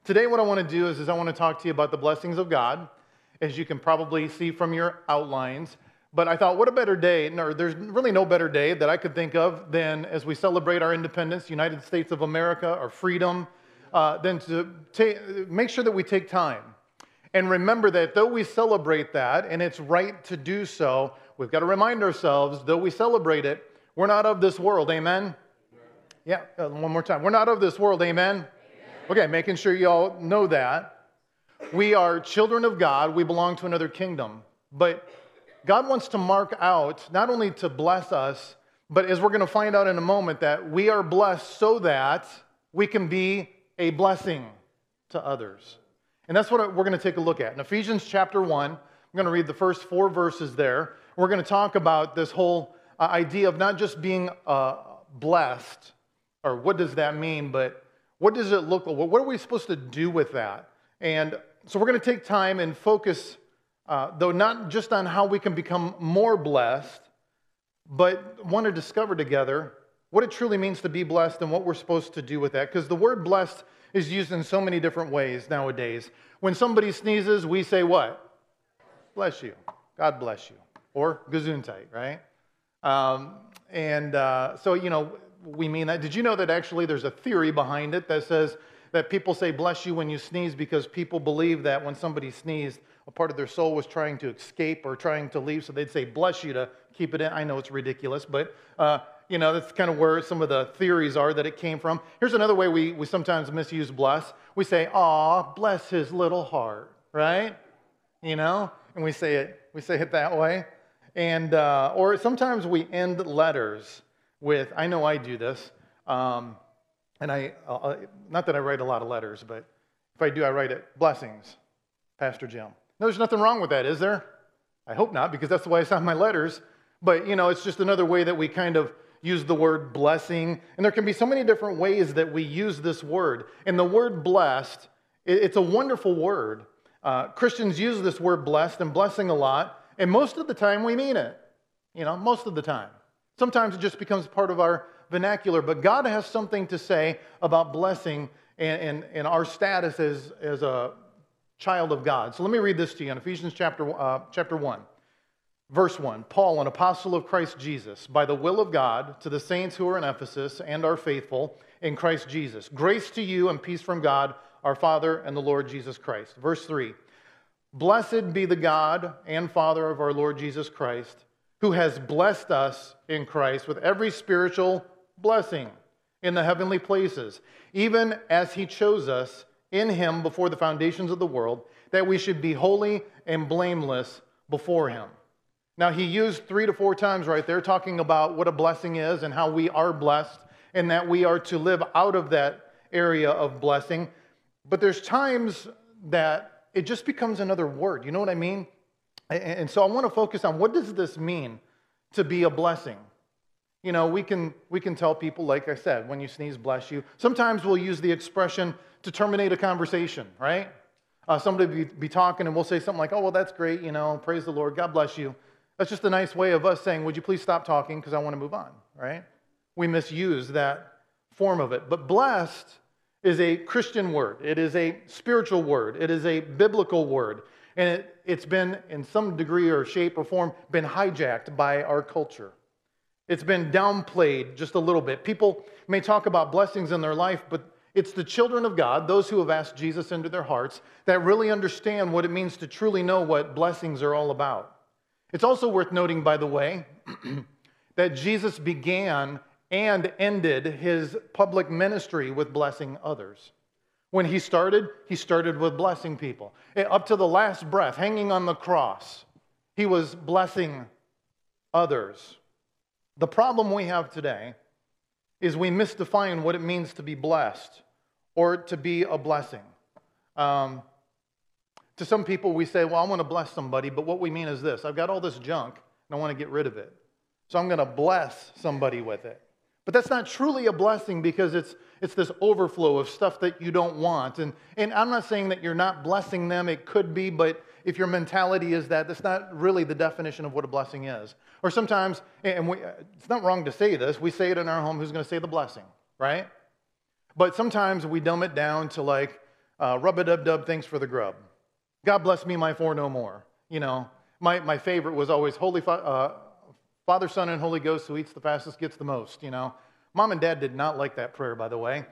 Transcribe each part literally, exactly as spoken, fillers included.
Today what I want to do is, is I want to talk to you about the blessings of God, as you can probably see from your outlines. But I thought, what a better day, no, there's really no better day that I could think of than as we celebrate our independence, United States of America, our freedom, uh, than to ta- make sure that we take time and remember that though we celebrate that, and it's right to do so, we've got to remind ourselves, though we celebrate it, we're not of this world, amen? Yeah, uh, one more time. We're not of this world, amen? Okay, making sure you all know that. We are children of God. We belong to another kingdom. But God wants to mark out, not only to bless us, but as we're going to find out in a moment, that we are blessed so that we can be a blessing to others. And that's what we're going to take a look at. In Ephesians chapter one, I'm going to read the first four verses there. We're going to talk about this whole uh, idea of not just being uh, blessed, or what does that mean, but what does it look like? What are we supposed to do with that? And so we're going to take time and focus, uh, though not just on how we can become more blessed, but want to discover together what it truly means to be blessed and what we're supposed to do with that. Because the word blessed is used in so many different ways nowadays. When somebody sneezes, we say what? Bless you. God bless you. Or gesundheit, right? Um, and uh, so, you know, we mean that. Did you know that actually there's a theory behind it that says that people say bless you when you sneeze because people believe that when somebody sneezed, a part of their soul was trying to escape or trying to leave, so they'd say bless you to keep it in. I know it's ridiculous, but uh, you know, that's kind of where some of the theories are that it came from. Here's another way we, we sometimes misuse bless. We say, aw, bless his little heart, right? You know, and we say it, we say it that way. And, uh, or sometimes we end letters with, I know I do this, um, and I, uh, not that I write a lot of letters, but if I do, I write it, blessings, Pastor Jim. No, there's nothing wrong with that, is there? I hope not, because that's the way I sign my letters. But, you know, it's just another way that we kind of use the word blessing. And there can be so many different ways that we use this word. And the word blessed, it's a wonderful word. Uh, Christians use this word blessed and blessing a lot, and most of the time we mean it. You know, most of the time. Sometimes it just becomes part of our vernacular, but God has something to say about blessing and, and, and our status as, as a child of God. So let me read this to you in Ephesians chapter, uh, chapter one, verse one. Paul, an apostle of Christ Jesus, by the will of God, to the saints who are in Ephesus and are faithful in Christ Jesus. Grace to you and peace from God, our Father and the Lord Jesus Christ. Verse three. Blessed be the God and Father of our Lord Jesus Christ, who has blessed us in Christ with every spiritual blessing in the heavenly places, even as he chose us in him before the foundations of the world, that we should be holy and blameless before him. Now, he used three to four times right there talking about what a blessing is and how we are blessed and that we are to live out of that area of blessing. But there's times that it just becomes another word. You know what I mean? And so I want to focus on, what does this mean to be a blessing? You know, we can we can tell people, like I said, when you sneeze, bless you. Sometimes we'll use the expression to terminate a conversation, right? Uh, somebody will be, be talking and we'll say something like, oh, well, that's great, you know, praise the Lord, God bless you. That's just a nice way of us saying, would you please stop talking because I want to move on, right? We misuse that form of it. But blessed is a Christian word. It is a spiritual word. It is a biblical word. And it, it's been, in some degree or shape or form, been hijacked by our culture. It's been downplayed just a little bit. People may talk about blessings in their life, but it's the children of God, those who have asked Jesus into their hearts, that really understand what it means to truly know what blessings are all about. It's also worth noting, by the way, that Jesus began and ended his public ministry with blessing others. When he started, he started with blessing people. Up to the last breath, hanging on the cross, he was blessing others. The problem we have today is we misdefine what it means to be blessed or to be a blessing. Um, to some people, we say, well, I want to bless somebody, but what we mean is this. I've got all this junk, and I want to get rid of it. So I'm going to bless somebody with it. But that's not truly a blessing, because it's it's this overflow of stuff that you don't want. And, and I'm not saying that you're not blessing them. It could be, but if your mentality is that, that's not really the definition of what a blessing is. Or sometimes, and we, it's not wrong to say this, we say it in our home, who's going to say the blessing, right? But sometimes we dumb it down to like, Uh, Rub-a-dub-dub, thanks for the grub. God bless me, my four no more. You know, my, my favorite was always Holy Fa- uh, Father, Son, and Holy Ghost, who eats the fastest gets the most, you know. Mom and Dad did not like that prayer, by the way.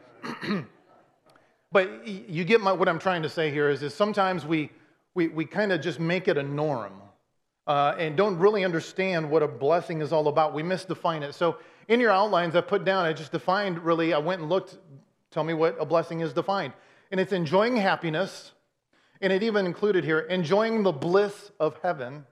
But you get my, what I'm trying to say here is, is sometimes we, we, we kind of just make it a norm uh, and don't really understand what a blessing is all about. We misdefine it. So in your outlines I put down, I just defined really, I went and looked, tell me what a blessing is defined. And it's enjoying happiness, and it even included here, enjoying the bliss of heaven,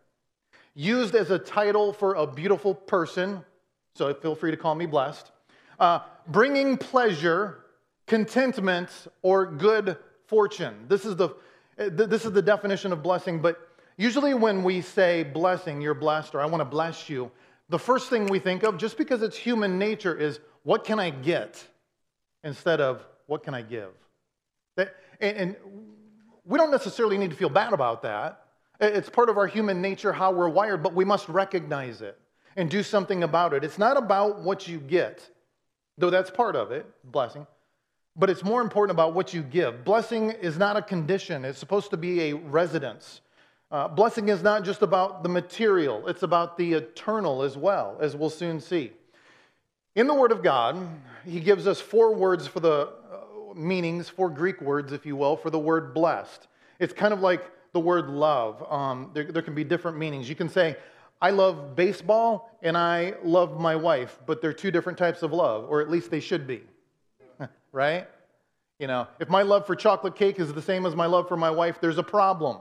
used as a title for a beautiful person, so feel free to call me blessed, uh, bringing pleasure, contentment, or good fortune. This is the, this is the definition of blessing, but usually when we say blessing, you're blessed, or I want to bless you, the first thing we think of, just because it's human nature, is what can I get instead of what can I give? That, and, and we don't necessarily need to feel bad about that. It's part of our human nature, how we're wired, but we must recognize it and do something about it. It's not about what you get, though that's part of it, blessing, but it's more important about what you give. Blessing is not a condition. It's supposed to be a residence. Uh, blessing is not just about the material. It's about the eternal as well, as we'll soon see. In the Word of God, He gives us four words for the uh, meanings, four Greek words, if you will, for the word blessed. It's kind of like the word love. Um, there, there can be different meanings. You can say, I love baseball and I love my wife, but they're two different types of love, or at least they should be, right? You know, if my love for chocolate cake is the same as my love for my wife, there's a problem.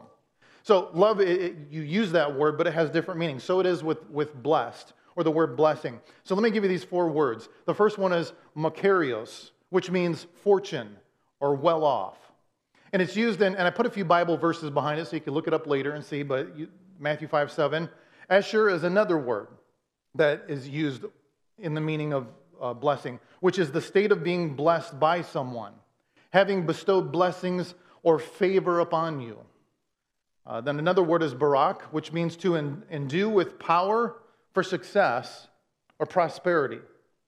So love, it, it, you use that word, but it has different meanings. So it is with, with blessed, or the word blessing. So let me give you these four words. The first one is makarios, which means fortune or well off. And it's used in, and I put a few Bible verses behind it so you can look it up later and see, but you, Matthew five seven. Esher is another word that is used in the meaning of uh, blessing, which is the state of being blessed by someone, having bestowed blessings or favor upon you. Uh, then another word is barak, which means to en- endue with power for success or prosperity.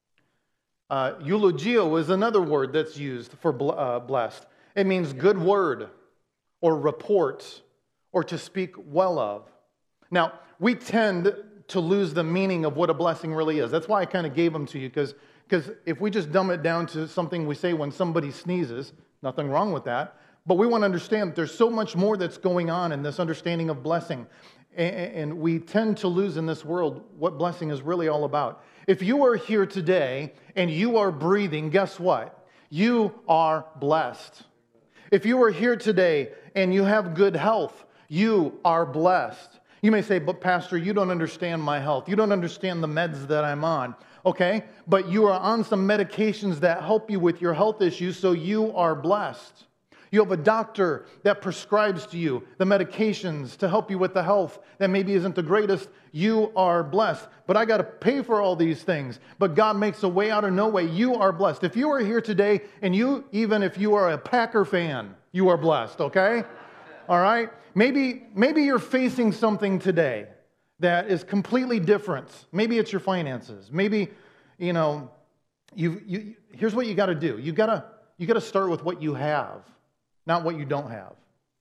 Uh, eulogio is another word that's used for bl- uh, blessed. It means good word or report or to speak well of. Now, we tend to lose the meaning of what a blessing really is. That's why I kind of gave them to you, because because if we just dumb it down to something we say when somebody sneezes, nothing wrong with that, but we want to understand that there's so much more that's going on in this understanding of blessing. And we tend to lose in this world what blessing is really all about. If you are here today and you are breathing, guess what? You are blessed. If you are here today and you have good health, you are blessed. You may say, but Pastor, you don't understand my health. You don't understand the meds that I'm on. Okay, but you are on some medications that help you with your health issues, so you are blessed. You have a doctor that prescribes to you the medications to help you with the health that maybe isn't the greatest. You are blessed. But I got to pay for all these things. But God makes a way out of no way. You are blessed. If you are here today, and you, even if you are a Packer fan, you are blessed, okay? All right? Maybe, maybe you're facing something today that is completely different. Maybe it's your finances. Maybe, you know, you, you here's what you got to do. You got to you got to start with what you have, not what you don't have.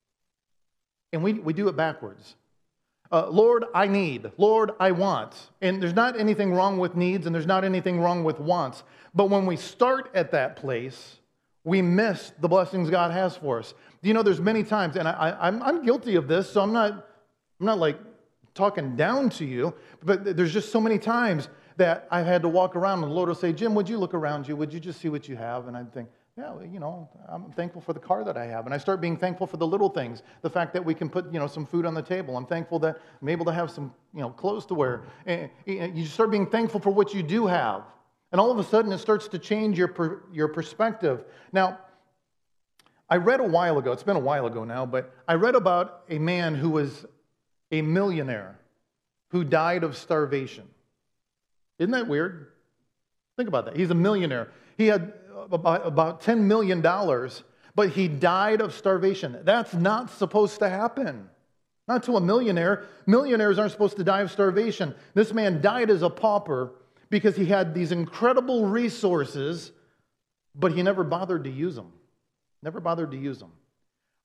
And we, we do it backwards. Uh, Lord, I need. Lord, I want. And there's not anything wrong with needs, and there's not anything wrong with wants. But when we start at that place, we miss the blessings God has for us. You know, there's many times, and I, I, I'm, I'm guilty of this, so I'm not, I'm not like talking down to you, but there's just so many times that I've had to walk around, and the Lord will say, Jim, would you look around you? Would you just see what you have? And I'd think, yeah, well, you know, I'm thankful for the car that I have. And I start being thankful for the little things, the fact that we can put, you know, some food on the table. I'm thankful that I'm able to have some, you know, clothes to wear. And you start being thankful for what you do have. And all of a sudden, it starts to change your per, your perspective. Now, I read a while ago, it's been a while ago now, but I read about a man who was a millionaire who died of starvation. Isn't that weird? Think about that. He's a millionaire. He had about, about ten million dollars, but he died of starvation. That's not supposed to happen. Not to a millionaire. Millionaires aren't supposed to die of starvation. This man died as a pauper because he had these incredible resources, but he never bothered to use them. Never bothered to use them.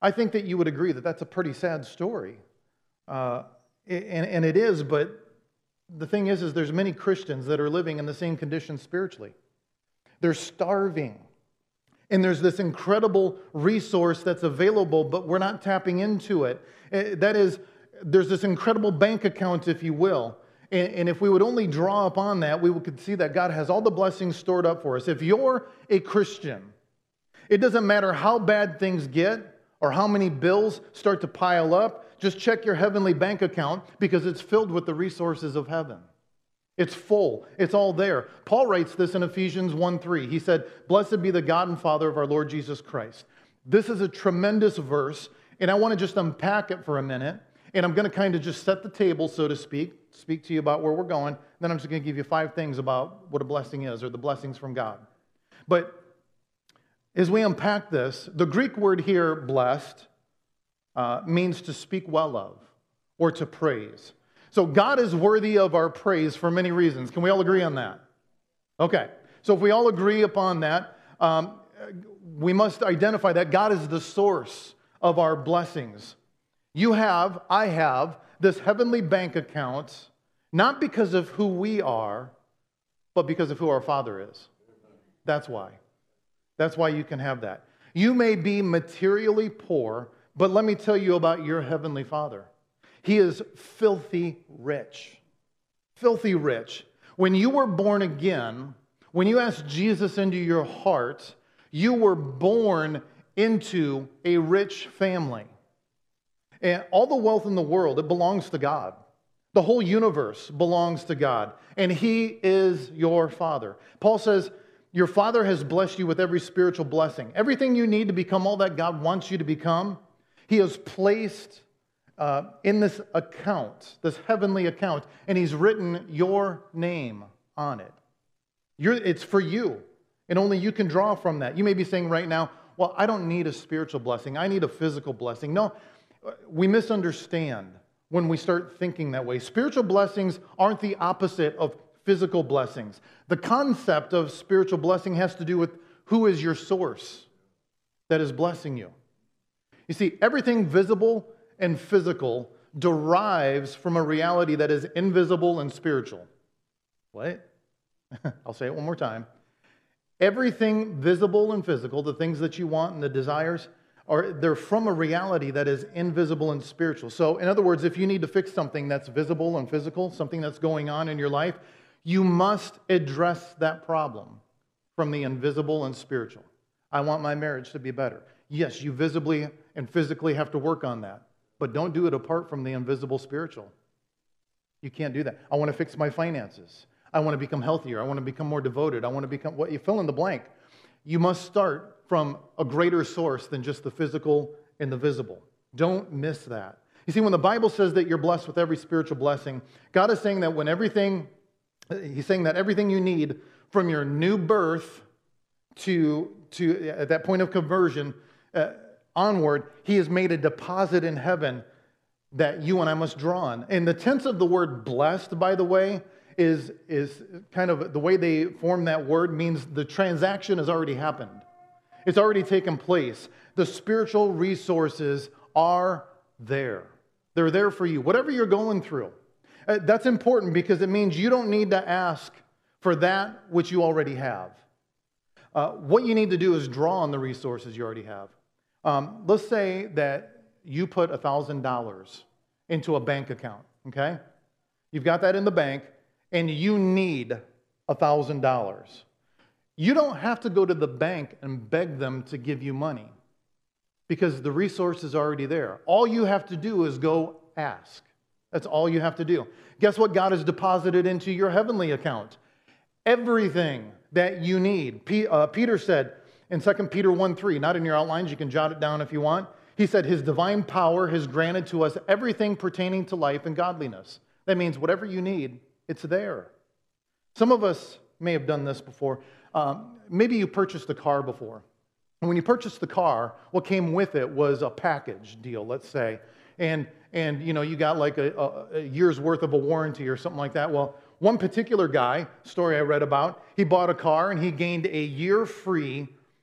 I think that you would agree that that's a pretty sad story. Uh, and, and it is, but the thing is, is there's many Christians that are living in the same condition spiritually. They're starving. And there's this incredible resource that's available, but we're not tapping into it. That is, there's this incredible bank account, if you will. And, and if we would only draw upon that, we could see that God has all the blessings stored up for us. If you're a Christian, it doesn't matter how bad things get or how many bills start to pile up. Just check your heavenly bank account because it's filled with the resources of heaven. It's full. It's all there. Paul writes this in Ephesians one three. He said, "Blessed be the God and Father of our Lord Jesus Christ." This is a tremendous verse, and I want to just unpack it for a minute, and I'm going to kind of just set the table, so to speak, speak to you about where we're going. Then I'm just going to give you five things about what a blessing is, or the blessings from God. But as we unpack this, the Greek word here, blessed, uh, means to speak well of or to praise. So God is worthy of our praise for many reasons. Can we all agree on that? Okay. So if we all agree upon that, um, we must identify that God is the source of our blessings. You have, I have, this heavenly bank account, not because of who we are, but because of who our Father is. That's why. That's why you can have that. You may be materially poor, but let me tell you about your heavenly Father. He is filthy rich. Filthy rich. When you were born again, when you asked Jesus into your heart, you were born into a rich family. And all the wealth in the world, it belongs to God. The whole universe belongs to God. And He is your Father. Paul says, your Father has blessed you with every spiritual blessing. Everything you need to become all that God wants you to become, He has placed uh, in this account, this heavenly account, and He's written your name on it. You're, it's for you, and only you can draw from that. You may be saying right now, well, I don't need a spiritual blessing. I need a physical blessing. No, we misunderstand when we start thinking that way. Spiritual blessings aren't the opposite of physical blessings. The concept of spiritual blessing has to do with who is your source that is blessing you. You see, everything visible and physical derives from a reality that is invisible and spiritual. What? I'll say it one more time. Everything visible and physical, the things that you want and the desires, are they're from a reality that is invisible and spiritual. So, in other words, if you need to fix something that's visible and physical, something that's going on in your life, you must address that problem from the invisible and spiritual. I want my marriage to be better. Yes, you visibly and physically have to work on that, but don't do it apart from the invisible spiritual. You can't do that. I want to fix my finances. I want to become healthier. I want to become more devoted. I want to become, what you fill in the blank. You must start from a greater source than just the physical and the visible. Don't miss that. You see, when the Bible says that you're blessed with every spiritual blessing, God is saying that when everything, He's saying that everything you need from your new birth to, to at that point of conversion uh, onward, He has made a deposit in heaven that you and I must draw on. And the tense of the word blessed, by the way, is, is kind of the way they form that word means the transaction has already happened. It's already taken place. The spiritual resources are there. They're there for you. Whatever you're going through. Uh, that's important because it means you don't need to ask for that which you already have. Uh, what you need to do is draw on the resources you already have. Um, let's say that you put one thousand dollars into a bank account, okay? You've got that in the bank, and you need one thousand dollars. You don't have to go to the bank and beg them to give you money because the resource is already there. All you have to do is go ask. That's all you have to do. Guess what God has deposited into your heavenly account? Everything that you need. P- uh, Peter said in Second Peter one three, not in your outlines, you can jot it down if you want. He said, His divine power has granted to us everything pertaining to life and godliness. That means whatever you need, it's there. Some of us may have done this before. Um, maybe you purchased a car before. And when you purchased the car, what came with it was a package deal, let's say. And, and you know, you got like a, a, a year's worth of a warranty or something like that. Well, one particular guy, story I read about, he bought a car and he gained a year free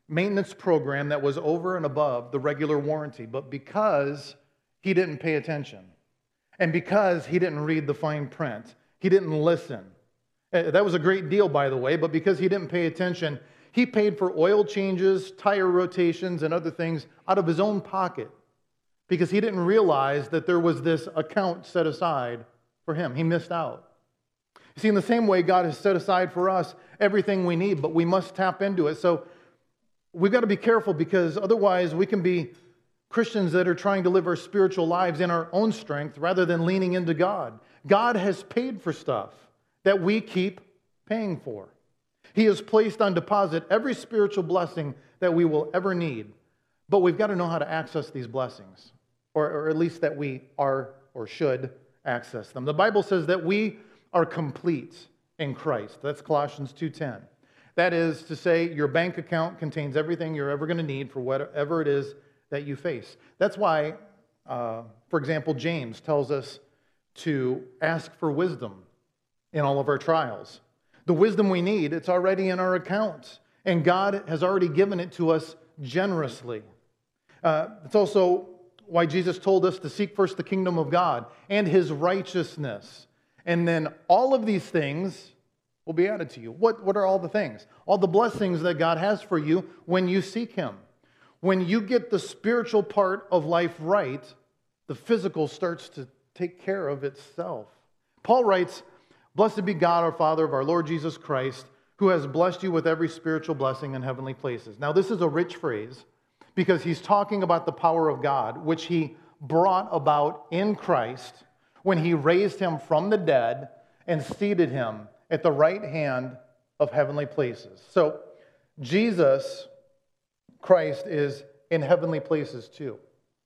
maintenance program that was over and above the regular warranty, but because he didn't pay attention, and because he didn't read the fine print, he didn't listen. That was a great deal, by the way, but because he didn't pay attention, he paid for oil changes, tire rotations, and other things out of his own pocket because he didn't realize that there was this account set aside for him. He missed out. You see, in the same way, God has set aside for us everything we need, but we must tap into it. So we've got to be careful because otherwise we can be Christians that are trying to live our spiritual lives in our own strength rather than leaning into God. God has paid for stuff that we keep paying for. He has placed on deposit every spiritual blessing that we will ever need, but we've got to know how to access these blessings, or, or at least that we are or should access them. The Bible says that we are complete in Christ. That's Colossians two ten. That is to say, your bank account contains everything you're ever going to need for whatever it is that you face. That's why, uh, for example, James tells us to ask for wisdom in all of our trials. The wisdom we need, it's already in our accounts, and God has already given it to us generously. Uh, it's also why Jesus told us to seek first the kingdom of God and His righteousness, and then all of these things will be added to you. What, what are all the things? All the blessings that God has for you when you seek Him. When you get the spiritual part of life right, the physical starts to take care of itself. Paul writes, "Blessed be God, our Father, of our Lord Jesus Christ, who has blessed you with every spiritual blessing in heavenly places." Now, this is a rich phrase because he's talking about the power of God, which He brought about in Christ when He raised Him from the dead and seated Him at the right hand of heavenly places. So, Jesus Christ is in heavenly places too.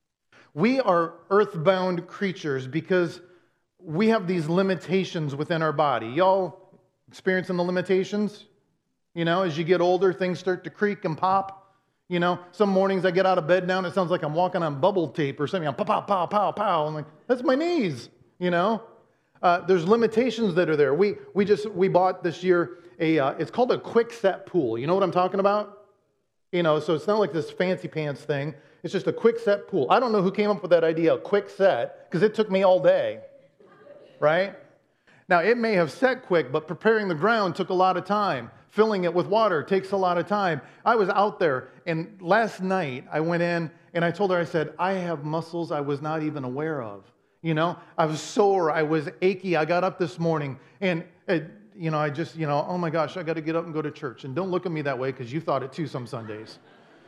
We are earthbound creatures because we have these limitations within our body. Y'all experiencing the limitations? You know, as you get older, things start to creak and pop. You know, some mornings I get out of bed now and it sounds like I'm walking on bubble tape or something. I'm pow, pow, pow, pow, pow. I'm like, that's my knees, you know? Uh, there's limitations that are there. We we just, we bought this year a, uh, it's called a quick set pool. You know what I'm talking about? You know, so it's not like this fancy pants thing. It's just a quick set pool. I don't know who came up with that idea, a quick set, because it took me all day. Right? Now, it may have set quick, but preparing the ground took a lot of time. Filling it with water takes a lot of time. I was out there, and last night I went in, and I told her, I said, I have muscles I was not even aware of. You know, I was sore, I was achy. I got up this morning, and, it, you know, I just, you know, oh my gosh, I got to get up and go to church. And don't look at me that way, because you thought it too some Sundays.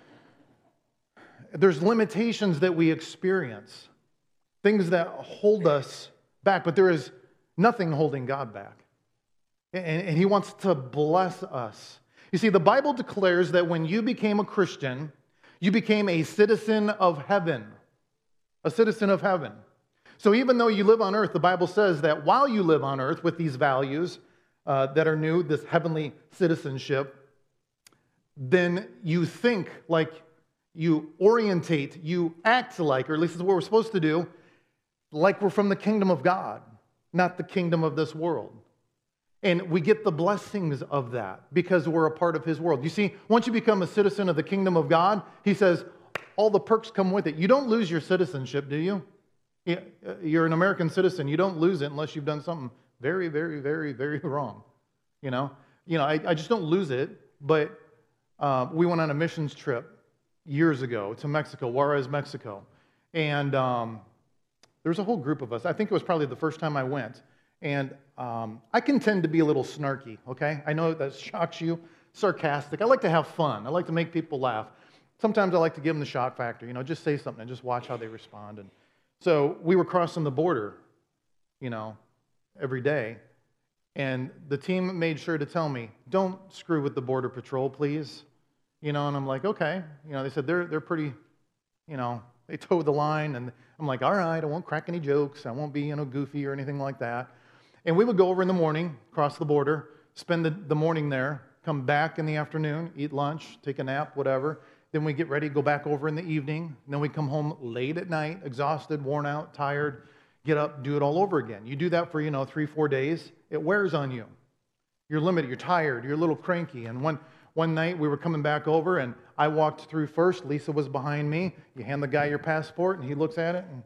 There's limitations that we experience, things that hold us back, but there is nothing holding God back. And, and He wants to bless us. You see, the Bible declares that when you became a Christian, you became a citizen of heaven. A citizen of heaven. So even though you live on earth, the Bible says that while you live on earth with these values uh, that are new, this heavenly citizenship, then you think like, you orientate, you act like, or at least it's what we're supposed to do, like we're from the kingdom of God, not the kingdom of this world. And we get the blessings of that because we're a part of His world. You see, once you become a citizen of the kingdom of God, He says, all the perks come with it. You don't lose your citizenship, do you? You're an American citizen. You don't lose it unless you've done something very, very, very, very wrong. You know, you know, I, I just don't lose it, but uh, we went on a missions trip years ago to Mexico, Juarez, Mexico. And um, there was a whole group of us. I think it was probably the first time I went. And um, I can tend to be a little snarky, okay? I know that shocks you, sarcastic. I like to have fun. I like to make people laugh. Sometimes I like to give them the shock factor, you know, just say something and just watch how they respond. And so we were crossing the border, you know, every day. And the team made sure to tell me, don't screw with the Border Patrol, please. You know, and I'm like, okay. You know, they said they're they're pretty, you know, they towed the line. And I'm like, all right, I won't crack any jokes. I won't be, you know, goofy or anything like that. And we would go over in the morning, cross the border, spend the, the morning there, come back in the afternoon, eat lunch, take a nap, whatever. Then we get ready, go back over in the evening. And then we come home late at night, exhausted, worn out, tired, get up, do it all over again. You do that for, you know, three, four days. It wears on you. You're limited, you're tired, you're a little cranky. And when, one night we were coming back over, and I walked through first. Lisa was behind me. You hand the guy your passport, and he looks at it, and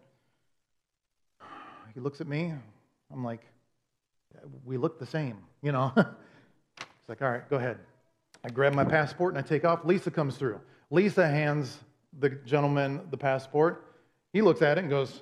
he looks at me. I'm like, we look the same, you know. It's like, all right, go ahead. I grab my passport, and I take off. Lisa comes through. Lisa hands the gentleman the passport. He looks at it and goes,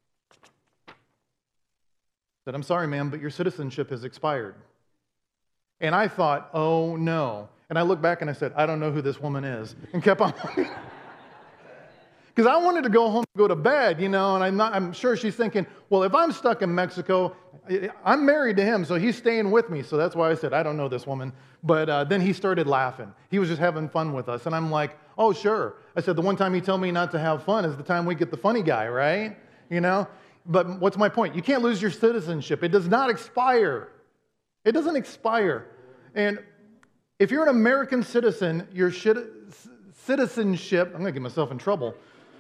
said, I'm sorry, ma'am, but your citizenship has expired. And I thought, oh, no. And I looked back and I said, I don't know who this woman is, and kept on. Because I wanted to go home and go to bed, you know, and I'm, not, I'm sure she's thinking, well, if I'm stuck in Mexico, I'm married to him, so he's staying with me. So that's why I said, I don't know this woman. But uh, then he started laughing. He was just having fun with us. And I'm like, oh, sure. I said, the one time you tell me not to have fun is the time we get the funny guy, right? You know? But what's my point? You can't lose your citizenship. It does not expire. It doesn't expire. And if you're an American citizen, your citizenship, I'm going to get myself in trouble.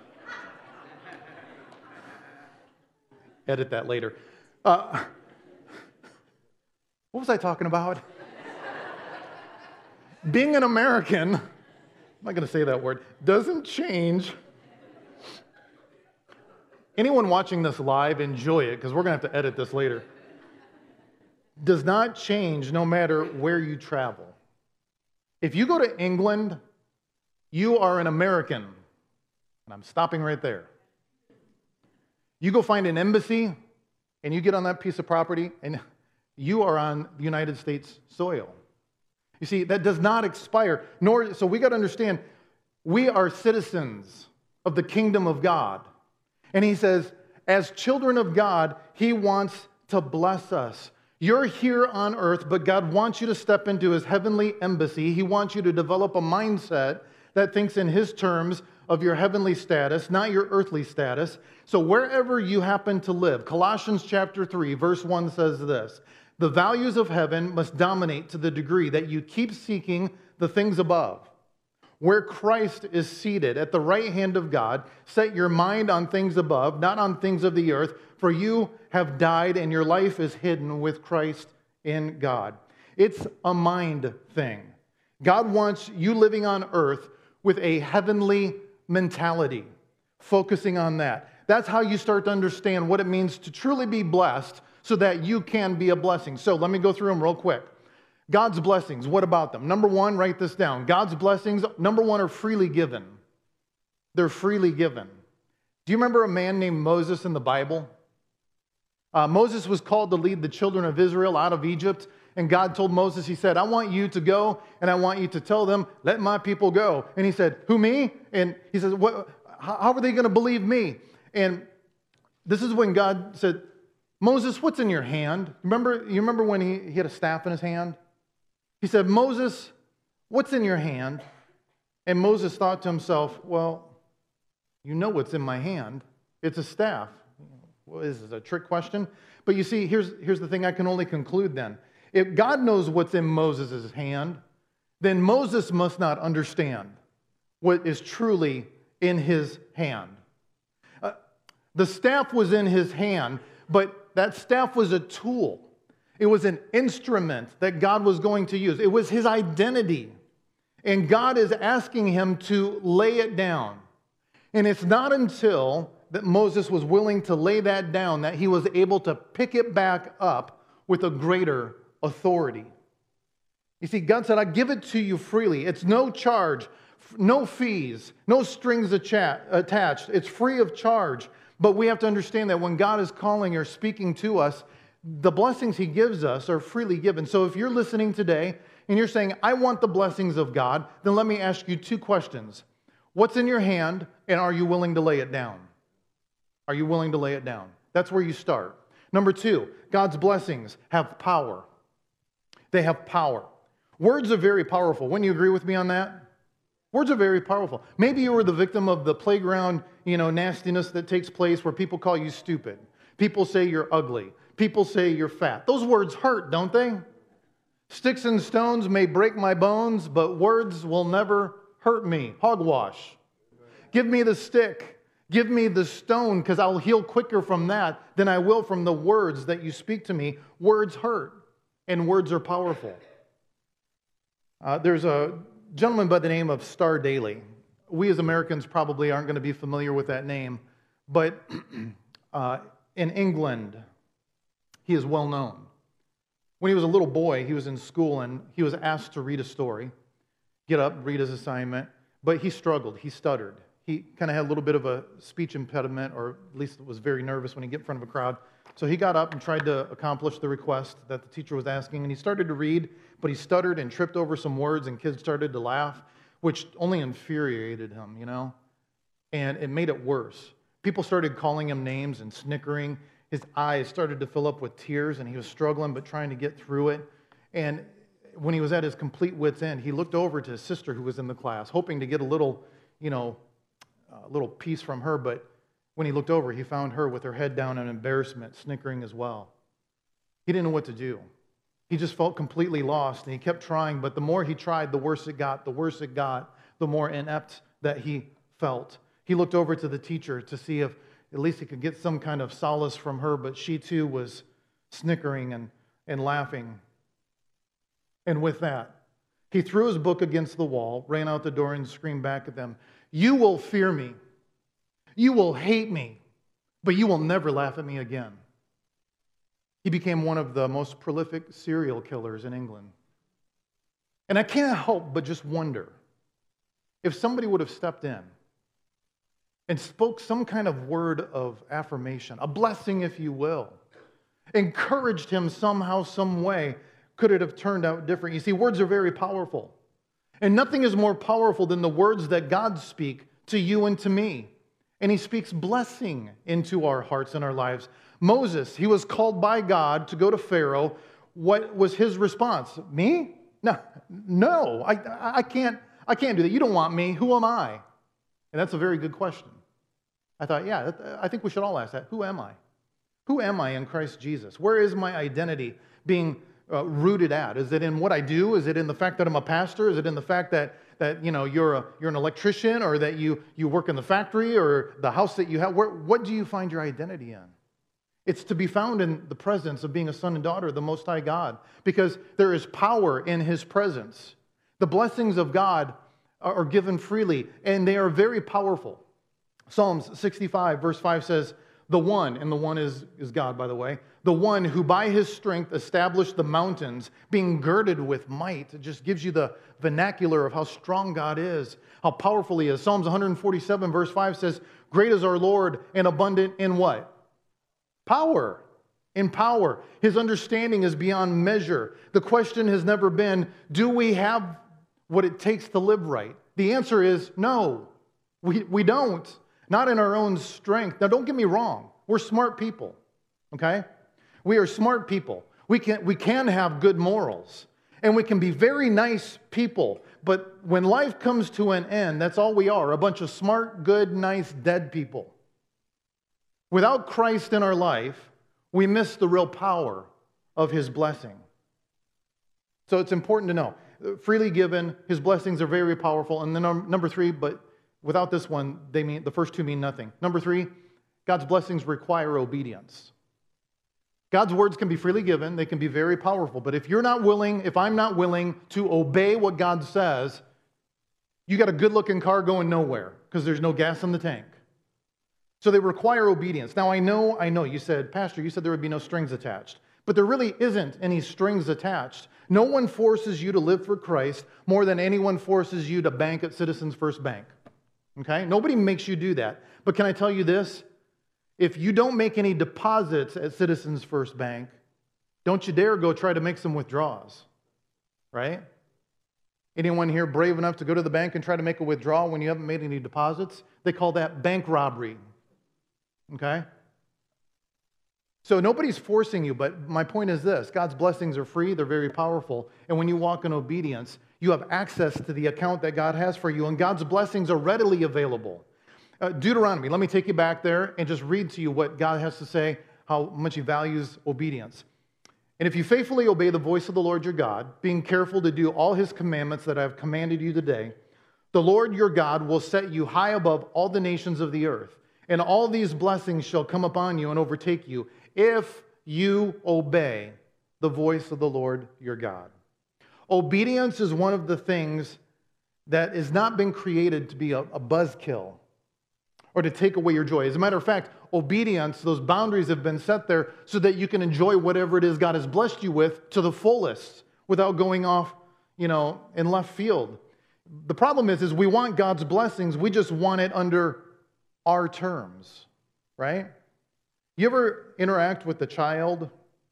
Edit that later. Uh, what was I talking about? Being an American, I'm not going to say that word, doesn't change. Anyone watching this live, enjoy it, because we're going to have to edit this later. Does not change no matter where you travel. If you go to England, you are an American. And I'm stopping right there. You go find an embassy, and you get on that piece of property, and you are on the United States soil. You see, that does not expire. Nor, so we got to understand, we are citizens of the kingdom of God. And he says, as children of God, he wants to bless us. You're here on earth, but God wants you to step into his heavenly embassy. He wants you to develop a mindset that thinks in his terms of your heavenly status, not your earthly status. So wherever you happen to live, Colossians chapter three, verse one says this, the values of heaven must dominate to the degree that you keep seeking the things above. Where Christ is seated at the right hand of God, set your mind on things above, not on things of the earth, for you have died and your life is hidden with Christ in God. It's a mind thing. God wants you living on earth with a heavenly mentality, focusing on that. That's how you start to understand what it means to truly be blessed so that you can be a blessing. So let me go through them real quick. God's blessings, what about them? Number one, write this down. God's blessings, number one, are freely given. They're freely given. Do you remember a man named Moses in the Bible? Uh, Moses was called to lead the children of Israel out of Egypt, and God told Moses, he said, I want you to go, and I want you to tell them, let my people go. And he said, who, me? And he says, what, how are they going to believe me? And this is when God said, Moses, what's in your hand? Remember, you remember when he, he had a staff in his hand? He said, Moses, what's in your hand? And Moses thought to himself, well, you know what's in my hand. It's a staff. Well, this is a trick question. But you see, here's, here's the thing I can only conclude then. If God knows what's in Moses' hand, then Moses must not understand what is truly in his hand. Uh, the staff was in his hand, but that staff was a tool. It was an instrument that God was going to use. It was his identity. And God is asking him to lay it down. And it's not until that Moses was willing to lay that down that he was able to pick it back up with a greater authority. You see, God said, I give it to you freely. It's no charge, no fees, no strings attached. It's free of charge. But we have to understand that when God is calling or speaking to us, the blessings he gives us are freely given. So if you're listening today and you're saying, I want the blessings of God, then let me ask you two questions. What's in your hand, and are you willing to lay it down? Are you willing to lay it down? That's where you start. Number two, God's blessings have power. They have power. Words are very powerful. Wouldn't you agree with me on that? Words are very powerful. Maybe you were the victim of the playground, you know, nastiness that takes place where people call you stupid. People say you're ugly. People say you're fat. Those words hurt, don't they? Sticks and stones may break my bones, but words will never hurt me. Hogwash. Give me the stick. Give me the stone, because I'll heal quicker from that than I will from the words that you speak to me. Words hurt, and words are powerful. Uh, there's a gentleman by the name of Star Daly. We as Americans probably aren't going to be familiar with that name, but uh, in England, he is well known. When he was a little boy, he was in school and he was asked to read a story, get up, read his assignment, but he struggled, he stuttered. He kind of had a little bit of a speech impediment, or at least was very nervous when he get in front of a crowd. So he got up and tried to accomplish the request that the teacher was asking, and he started to read, but he stuttered and tripped over some words, and kids started to laugh, which only infuriated him, you know, and it made it worse. People started calling him names and snickering. His eyes started to fill up with tears, and he was struggling but trying to get through it. And when he was at his complete wit's end, he looked over to his sister who was in the class, hoping to get a little, you know, a little piece from her, but when he looked over, he found her with her head down in embarrassment, snickering as well. He didn't know what to do. He just felt completely lost, and he kept trying, but the more he tried, the worse it got. The worse it got, the more inept that he felt. He looked over to the teacher to see if at least he could get some kind of solace from her, but she too was snickering and, and laughing. And with that, he threw his book against the wall, ran out the door, and screamed back at them, "You will fear me. You will hate me, but you will never laugh at me again." He became one of the most prolific serial killers in England. And I can't help but just wonder if somebody would have stepped in and spoke some kind of word of affirmation, a blessing, if you will, encouraged him somehow, some way, could it have turned out different? You see, words are very powerful. And nothing is more powerful than the words that God speaks to you and to me. And he speaks blessing into our hearts and our lives. Moses, he was called by God to go to Pharaoh. What was his response? Me? No, no, I, I can't, I can't do that. You don't want me. Who am I? And that's a very good question. I thought, yeah, I think we should all ask that. Who am I? Who am I in Christ Jesus? Where is my identity being uh, rooted at? Is it in what I do? Is it in the fact that I'm a pastor? Is it in the fact that that you know you're a you're an electrician, or that you you work in the factory or the house that you have? Where, what do you find your identity in? It's to be found in the presence of being a son and daughter of the Most High God, because there is power in His presence. The blessings of God are given freely, and they are very powerful. Psalms sixty-five, verse five says, "The one," and the one is, is God, by the way, "the one who by His strength established the mountains, being girded with might." It just gives you the vernacular of how strong God is, how powerful He is. Psalms one forty-seven, verse five says, "Great is our Lord and abundant in" what? Power. In power. His understanding is beyond measure. The question has never been, do we have what it takes to live right? The answer is no, we, we don't. Not in our own strength. Now, don't get me wrong. We're smart people, okay? We are smart people. We can, we can have good morals, and we can be very nice people, but when life comes to an end, that's all we are, a bunch of smart, good, nice, dead people. Without Christ in our life, we miss the real power of His blessing. So it's important to know. Freely given, His blessings are very powerful. And then number three, but without this one, they mean the first two mean nothing. Number three, God's blessings require obedience. God's words can be freely given, they can be very powerful, but if you're not willing, if I'm not willing to obey what God says, you got a good-looking car going nowhere because there's no gas in the tank. So they require obedience. Now I know, I know, you said, Pastor, you said there would be no strings attached. But there really isn't any strings attached. No one forces you to live for Christ more than anyone forces you to bank at Citizens First Bank. Okay? Nobody makes you do that. But can I tell you this? If you don't make any deposits at Citizens First Bank, don't you dare go try to make some withdrawals. Right? Anyone here brave enough to go to the bank and try to make a withdrawal when you haven't made any deposits? They call that bank robbery. Okay? So nobody's forcing you, but my point is this. God's blessings are free, they're very powerful, and when you walk in obedience, you have access to the account that God has for you, and God's blessings are readily available. Uh, Deuteronomy, let me take you back there and just read to you what God has to say, how much He values obedience. "And if you faithfully obey the voice of the Lord your God, being careful to do all His commandments that I have commanded you today, the Lord your God will set you high above all the nations of the earth. And all these blessings shall come upon you and overtake you if you obey the voice of the Lord your God." Obedience is one of the things that has not been created to be a, a buzzkill or to take away your joy. As a matter of fact, obedience, those boundaries have been set there so that you can enjoy whatever it is God has blessed you with to the fullest without going off, you know, in left field. The problem is, is we want God's blessings, we just want it under our terms, right? You ever interact with a child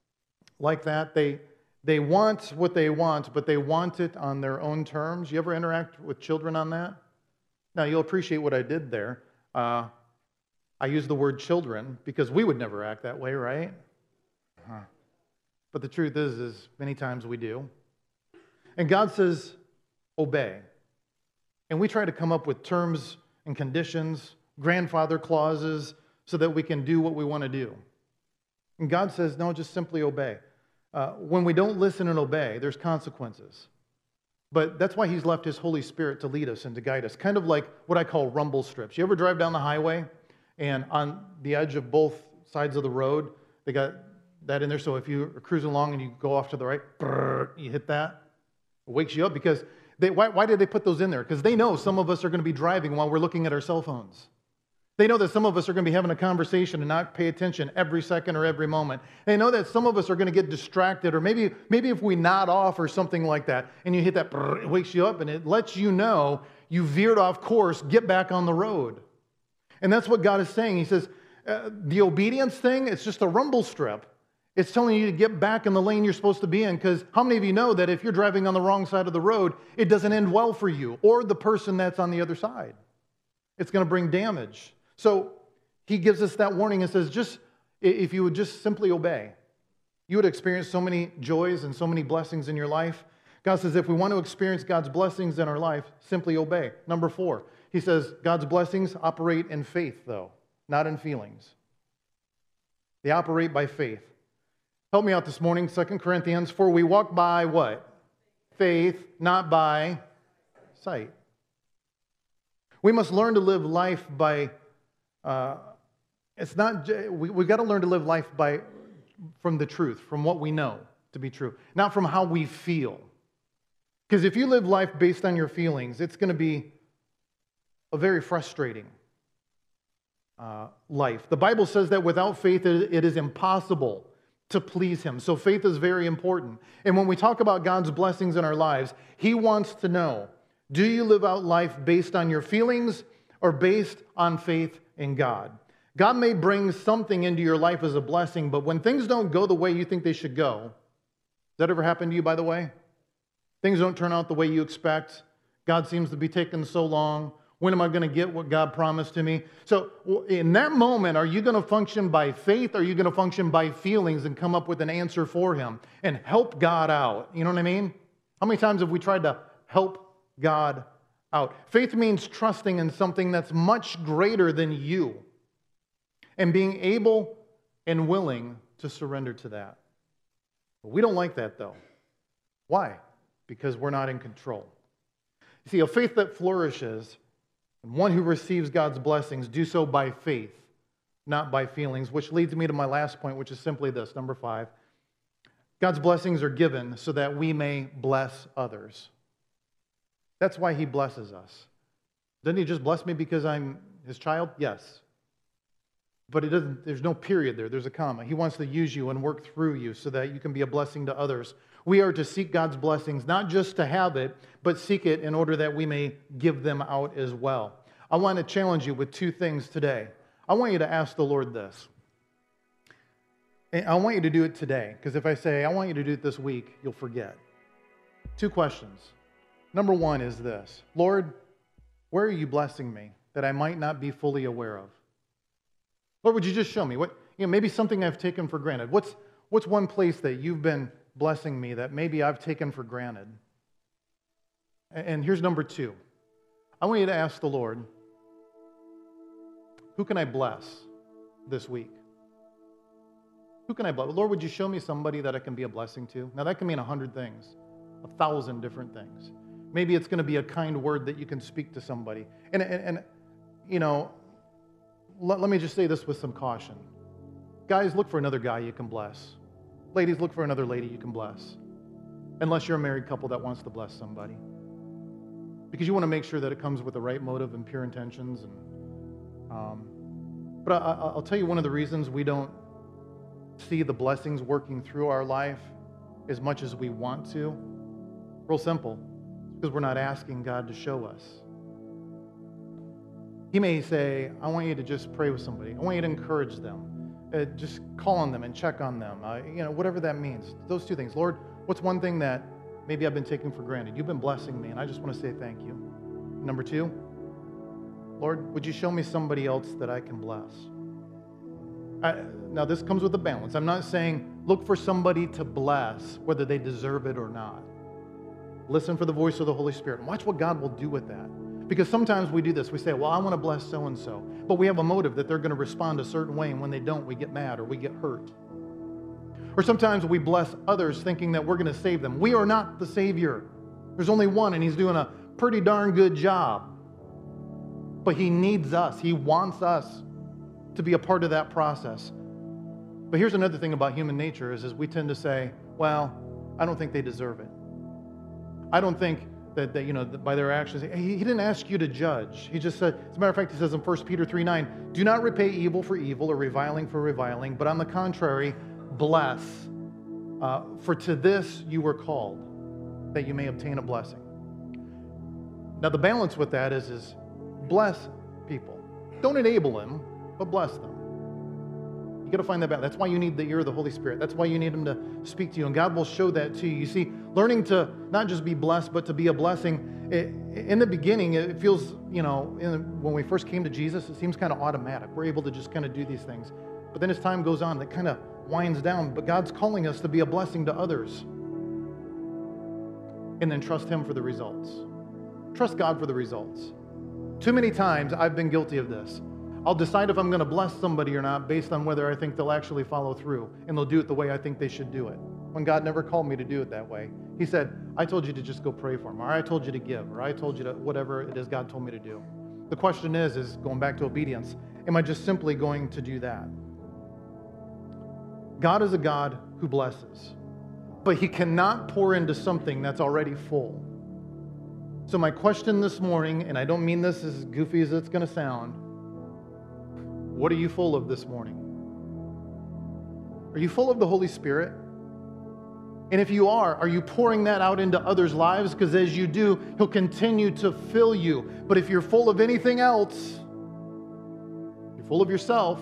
like that? They they want what they want, but they want it on their own terms. You ever interact with children on that? Now, you'll appreciate what I did there. Uh, I use the word children because we would never act that way, right? Uh-huh. But the truth is, is many times we do. And God says, obey. And we try to come up with terms and conditions, grandfather clauses, so that we can do what we want to do. And God says, no, just simply obey. Uh, when we don't listen and obey, there's consequences. But that's why He's left His Holy Spirit to lead us and to guide us, kind of like what I call rumble strips. You ever drive down the highway, and on the edge of both sides of the road, they got that in there, so if you're cruising along and you go off to the right, brrr, you hit that, it wakes you up because they, why, why did they put those in there? Because they know some of us are going to be driving while we're looking at our cell phones. They know that some of us are going to be having a conversation and not pay attention every second or every moment. They know that some of us are going to get distracted, or maybe maybe if we nod off or something like that, and you hit that, brrr, it wakes you up and it lets you know you veered off course, get back on the road. And that's what God is saying. He says, uh, the obedience thing, it's just a rumble strip. It's telling you to get back in the lane you're supposed to be in, because how many of you know that if you're driving on the wrong side of the road, it doesn't end well for you or the person that's on the other side? It's going to bring damage. So He gives us that warning and says, just if you would just simply obey, you would experience so many joys and so many blessings in your life. God says if we want to experience God's blessings in our life, simply obey. Number four, He says God's blessings operate in faith, though, not in feelings. They operate by faith. Help me out this morning, Second Corinthians, for we walk by what? Faith, not by sight. We must learn to live life by Uh, it's not, we, we got to learn to live life by, from the truth, from what we know to be true, not from how we feel. Because if you live life based on your feelings, it's going to be a very frustrating uh, life. The Bible says that without faith, it, it is impossible to please Him. So faith is very important. And when we talk about God's blessings in our lives, He wants to know, do you live out life based on your feelings or based on faith in God? God may bring something into your life as a blessing, but when things don't go the way you think they should go, has that ever happened to you, by the way? Things don't turn out the way you expect. God seems to be taking so long. When am I going to get what God promised to me? So in that moment, are you going to function by faith, or are you going to function by feelings and come up with an answer for Him and help God out? You know what I mean? How many times have we tried to help God out? Faith means trusting in something that's much greater than you and being able and willing to surrender to that. But we don't like that, though. Why? Because we're not in control. You see, a faith that flourishes and one who receives God's blessings do so by faith, not by feelings, which leads me to my last point, which is simply this, number five. God's blessings are given so that we may bless others. That's why He blesses us. Doesn't He just bless me because I'm His child? Yes. But it doesn't, there's no period there. There's a comma. He wants to use you and work through you so that you can be a blessing to others. We are to seek God's blessings, not just to have it, but seek it in order that we may give them out as well. I want to challenge you with two things today. I want you to ask the Lord this. And I want you to do it today, because if I say, I want you to do it this week, you'll forget. Two questions. Number one is this: Lord, where are you blessing me that I might not be fully aware of? Lord, would you just show me? What, you know, maybe something I've taken for granted. What's, what's one place that you've been blessing me that maybe I've taken for granted? And here's number two. I want you to ask the Lord, who can I bless this week? Who can I bless? Lord, would you show me somebody that I can be a blessing to? Now, that can mean a hundred things, a thousand different things. Maybe it's going to be a kind word that you can speak to somebody. And, and, and you know, let, let me just say this with some caution. Guys, look for another guy you can bless. Ladies, look for another lady you can bless. Unless you're a married couple that wants to bless somebody. because you want to make sure that it comes with the right motive and pure intentions. And um, but I, I'll tell you one of the reasons we don't see the blessings working through our life as much as we want to. Real simple, because we're not asking God to show us. He may say, I want you to just pray with somebody. I want you to encourage them. Uh, just call on them and check on them. Uh, you know, whatever that means. Those two things. Lord, what's one thing that maybe I've been taking for granted? You've been blessing me, and I just want to say thank you. Number two, Lord, would you show me somebody else that I can bless? I, now, this comes with a balance. I'm not saying look for somebody to bless, whether they deserve it or not. Listen for the voice of the Holy Spirit and watch what God will do with that. Because sometimes we do this. We say, well, I want to bless so-and-so. But we have a motive that they're going to respond a certain way, and when they don't, we get mad or we get hurt. Or sometimes we bless others thinking that we're going to save them. We are not the Savior. There's only one, and He's doing a pretty darn good job. But He needs us. He wants us to be a part of that process. But here's another thing about human nature is, is we tend to say, well, I don't think they deserve it. I don't think that, that you know, by their actions, he, he didn't ask you to judge. He just said, as a matter of fact, he says in First Peter three nine, do not repay evil for evil or reviling for reviling, but on the contrary, bless. Uh, for to this you were called, that you may obtain a blessing. Now the balance with that is, is bless people. Don't enable them, but bless them. You got to find that balance. That's why you need the ear of the Holy Spirit. That's why you need Him to speak to you, and God will show that to you. You see, learning to not just be blessed, but to be a blessing. It, in the beginning, it feels, you know, in, when we first came to Jesus, it seems kind of automatic. We're able to just kind of do these things. But then as time goes on, it kind of winds down. But God's calling us to be a blessing to others, and then trust Him for the results. Trust God for the results. Too many times I've been guilty of this. I'll decide if I'm going to bless somebody or not based on whether I think they'll actually follow through and they'll do it the way I think they should do it. When God never called me to do it that way. He said, I told you to just go pray for them, or I told you to give, or I told you to whatever it is God told me to do. The question is, is going back to obedience, am I just simply going to do that? God is a God who blesses, but He cannot pour into something that's already full. So my question this morning, and I don't mean this as goofy as it's going to sound, what are you full of this morning? Are you full of the Holy Spirit? And if you are, are you pouring that out into others' lives? Because as you do, He'll continue to fill you. But if you're full of anything else, you're full of yourself,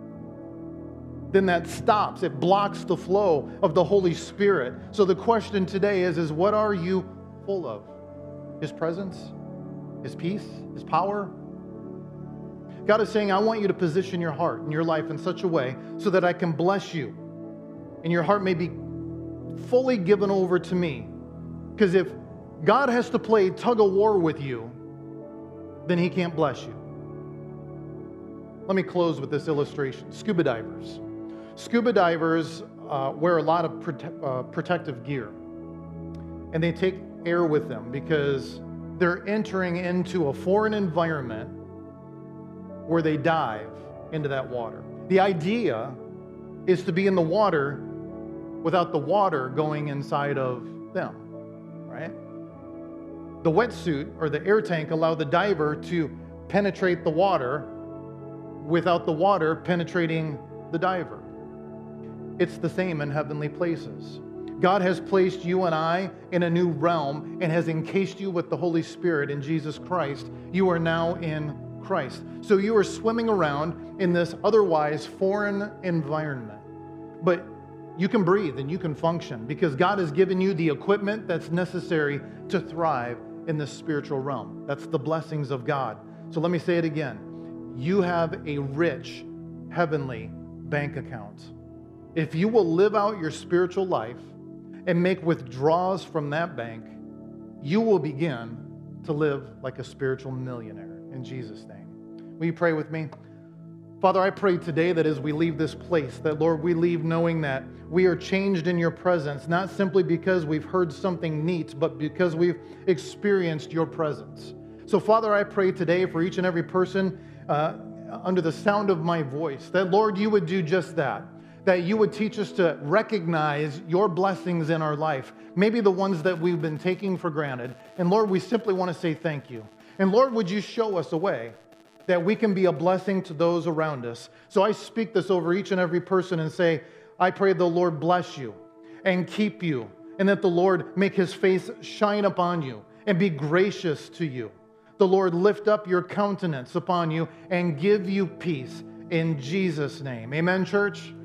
then that stops. It blocks the flow of the Holy Spirit. So the question today is, is what are you full of? His presence? His peace? His power? God is saying, I want you to position your heart and your life in such a way so that I can bless you. And your heart may be fully given over to me. Because if God has to play tug of war with you, then He can't bless you. Let me close with this illustration. Scuba divers. Scuba divers uh, wear a lot of prote- uh, protective gear. And they take air with them because they're entering into a foreign environment where they dive into that water. The idea is to be in the water without the water going inside of them, right? The wetsuit or the air tank allow the diver to penetrate the water without the water penetrating the diver. It's the same in heavenly places. God has placed you and I in a new realm and has encased you with the Holy Spirit in Jesus Christ. You are now in Christ. So you are swimming around in this otherwise foreign environment. But you can breathe and you can function because God has given you the equipment that's necessary to thrive in this spiritual realm. That's the blessings of God. So let me say it again. You have a rich heavenly bank account. If you will live out your spiritual life and make withdrawals from that bank, you will begin to live like a spiritual millionaire. In Jesus' name. Will you pray with me? Father, I pray today that as we leave this place, that, Lord, we leave knowing that we are changed in your presence, not simply because we've heard something neat, but because we've experienced your presence. So, Father, I pray today for each and every person uh, under the sound of my voice, that, Lord, you would do just that. that you would teach us to recognize your blessings in our life, maybe the ones that we've been taking for granted. And Lord, we simply want to say thank you. And Lord, would you show us a way that we can be a blessing to those around us? So I speak this over each and every person and say, I pray the Lord bless you and keep you, and that the Lord make his face shine upon you and be gracious to you. The Lord lift up your countenance upon you and give you peace in Jesus' name. Amen, church?